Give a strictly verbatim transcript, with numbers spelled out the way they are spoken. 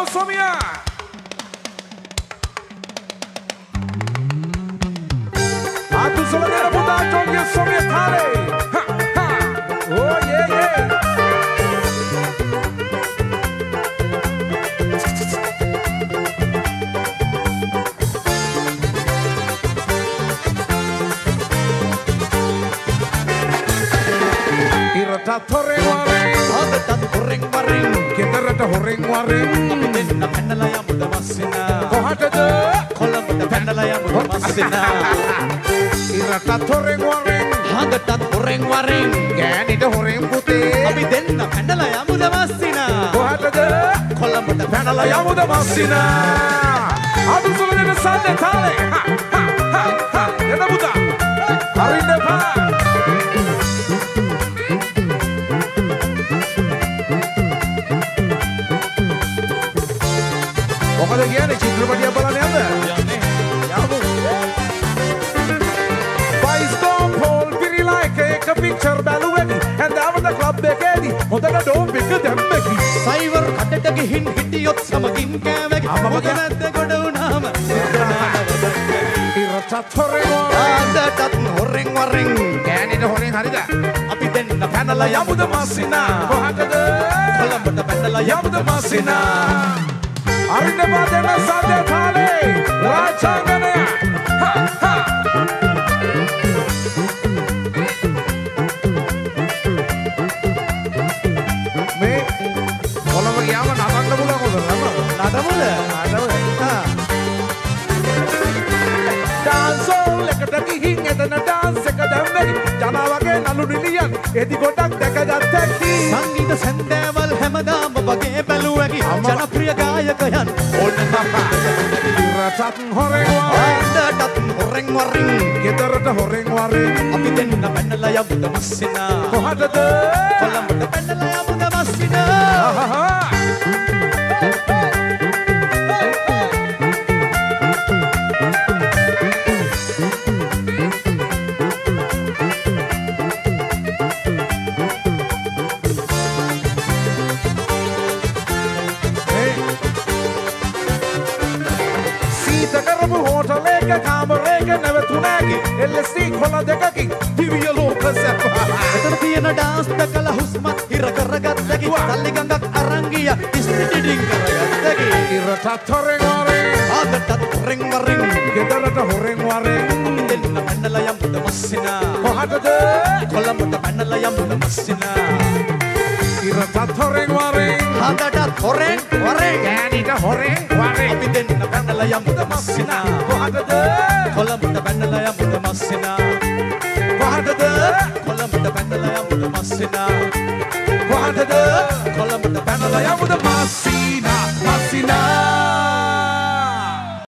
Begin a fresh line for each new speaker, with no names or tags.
Somia. Atu solana puta tonge Somia thale. Ha ha. Oh yeah yeah. Irata thoreng wareng,
Agata horeng wareng,
ketarata horeng wareng.
අපි දෙන්න පැනලා යමුද මස්සිනා.
Kohatada?
කොළඹට පැනලා යමුද මස්සිනා.
Irata thoreng wareng,
Agata horeng wareng,
gෑනිට horeng putee.
අපි දෙන්න පැනලා යමුද මස්සිනා.
Kohatada?
කොළඹට පැනලා යමු.
යමුද මස්සිනා. අඩු සුළු සද්ද තාලේ. හා හා හා එන පුතා. හරින්න එපා. මොකද කියන්නේ චිත්‍රපටියක් බලන්න යන්න?
යන්නේ.
යමු. බයිස්කෝප් හෝල් පිරීලා එක එක පික්චර් බැලුවෙකි. හැන්දාවද ක්ලබ් එකේදී හොඳට ඩෝම් එක දැම්මකි.
සයිවර් කඩට ගිහින් හිටියොත් සමගින් කෑවකි.
අම්මම
මොකද නැද්ද ගොඩ වුණාම.
ඉරටත් හොරෙන් වරෙන්.
ආදටත් හොරෙන් වරෙන්.
ගෑනිට හොරෙන් හරිද?
අපි දෙන්න පැනලා යමුද මස්සිනා.
කොහටද?
කොළඹට පැනලා යමුද මස්සිනා.
අරින්න පාදෙන සද්ද තාලේ. රාජාංගනය. හා හා. මේ කොළඹ ගියාම නටන්න පුළුවන් මොකද?
නඩමුද?
නටමුද?
හා.
ඩාන්සෝල් එකට ගිහින් එතන ඩාන්ස් එක දැම්මකි. ජනා වගේ නළු නිලියන් එදි ගොඩක් දැකගත්තකි.
සංගීත සැන්දෑවල් හැමදාම වගේ බැලුවකි. ජනප්‍රිය ගායකයන් ඕන
ඉරටත් හොරෙන් වරෙන්.
ආදටත් හොරෙන් වරෙන්.
ගෙදරට හොරෙන් වරෙන්.
අපි දෙන්න පැනලා යමුද මස්සිනා.
කොහටද?
කොළඹට පැනලා යමුද මස්සිනා.
ආහා. හෝටලේක කාමරේක නැවතුනෑකි එල්ලෙසී කොළ දෙකකින් දිවිය ලෝක සැප.
එතන තියෙන ඩාන්ස් දැකලා හුස්මත් හිර කරගත්තකි. තල්ලි ගඟක් අරන් ගියා ස්ටිඩින් කරගත්තකි.
ඉරටත් හොරෙන් වරෙන්.
ආදටත් හොරෙන් වරෙන්.
ගෙදරට හොරෙන් වරෙන්.
දෙන්න පැනලා යමුද මස්සිනා.
කොහටද?
කොළඹට පැනලා යමුද මස්සිනා.
ඉරටත් හොරෙන් වරෙන්.
ආදටත් හොරෙන් වරෙන්.
ගෑනිට හොරෙන් වරෙන්.
අපි දෙන්න පැනලා යමුද මස්සිනා.
කොහටද?
කොළඹට පැනලා යමුද මස්සිනා.
කොහටද?
කොළඹට පැනලා යමුද මස්සිනා.
කොහටද?
කොළඹට පැනලා
යමුද